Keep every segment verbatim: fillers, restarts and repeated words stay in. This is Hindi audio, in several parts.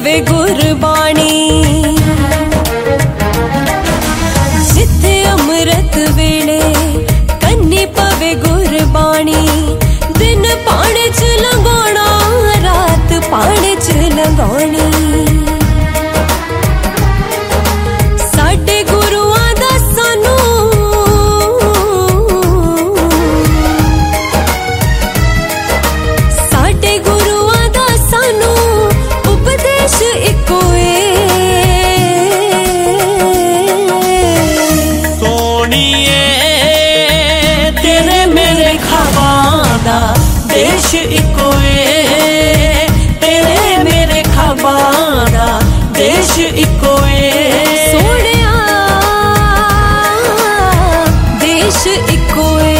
पवे गुरबाणी, जिथे अमृत वेले कन्नी पवे गुरबाणी। दिन पानी च लंघाना, रात पानी च लंघानी। साडे गुरुआं दा सानू साडे गुरुआं दा सानू उपदेश इको सोनिए तेरे मेरे ख्वाबां दा देश इको ए, तेरे मेरे ख्वाबां दा देश इको ए। सोनिया देश इको ए।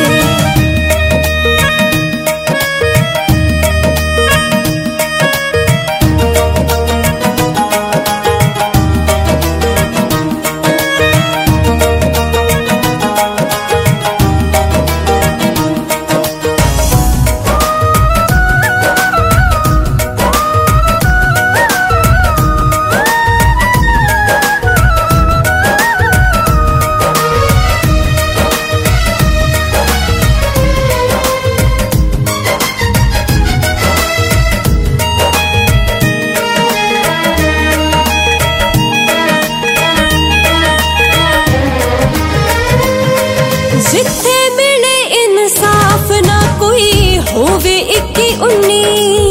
जिथे मिले इंसाफ ना कोई होवे इक्की उन्नी,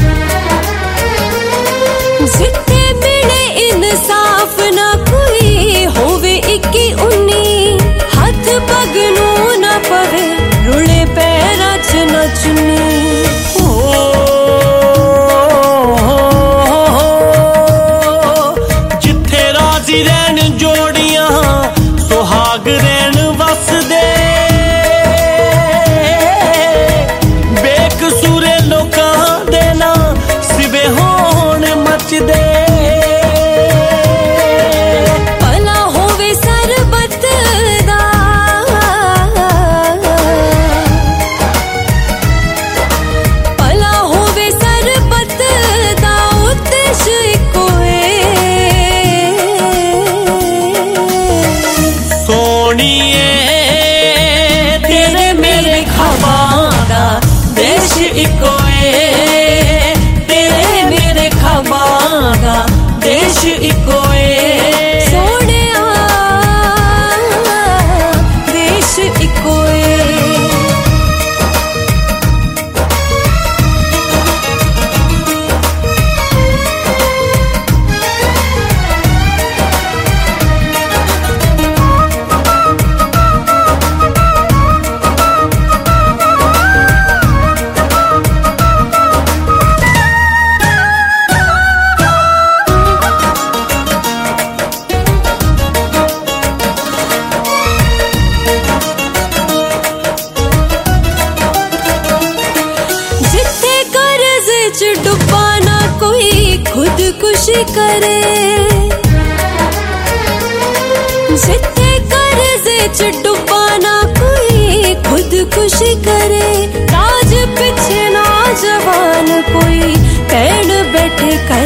जिथे मिले इंसाफ ना कोई होवे इक्की उन्नी। हाथ पग नू ना पवे रुले पैरां च ना चुन्नी। जिथे राजी रहन जोड़ियां सुहाग रहन वसदे, बेकसूरे लोकां दे ना सिवे होण मचदे। भला होवे सरबत दा, भला होवे सरबत दा उद्देश इको ए। सोनिए तेरे मेरे ख्वाबां दा देश इको ए, तेरे मेरे ख्वाबां दा देश इको ए। सोनिया देश इको ए। जिथे कर्ज च डुबा ना कोई खुदकुशी करे, जिथे कर्ज च डुबा ना कोई खुदकुशी करे। राज पिछे ना जवान कोई पैण बैठे कर